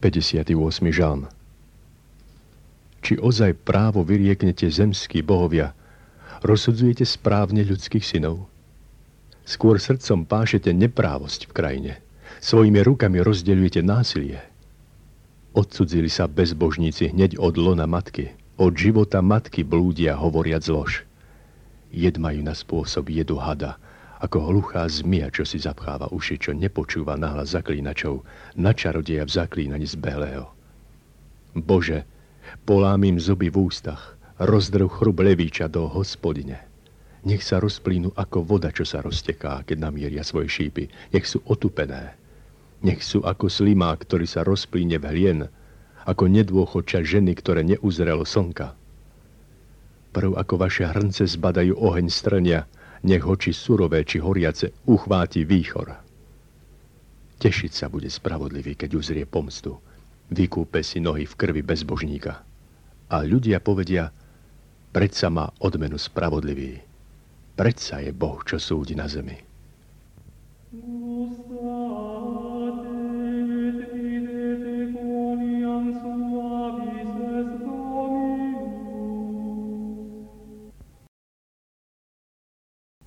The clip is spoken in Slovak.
58. žalm. Či ozaj právo vyrieknete zemskí bohovia, rozsudzujete správne ľudských synov? Skôr srdcom pášete neprávosť v krajine, svojimi rukami rozdeľujete násilie. Odcudzili sa bezbožníci hneď od lona matky, od života matky blúdia hovoriac lož. Jed majú na spôsob jedu hada, ako hluchá zmija, čo si zapcháva uši, čo nepočúva nahlas zaklínačov, na čarodeja v zaklínaní zbehlého. Bože, polám im zuby v ústach, rozdrv chrub levíča do Hospodine. Nech sa rozplínu ako voda, čo sa rozteká, keď namieria svoje šípy. Nech sú otupené. Nech sú ako slimák, ktorý sa rozplíne v hlien, ako nedôchodča ženy, ktoré neuzrelo slnka. Prv ako vaše hrnce zbadajú oheň strnia, nech ho či surové, či horiace uchváti výchor. Tešiť sa bude spravodlivý, keď uzrie pomstu. Vykúpe si nohy v krvi bezbožníka. A ľudia povedia, predsa má odmenu spravodlivý. Predsa je Boh, čo súdi na zemi.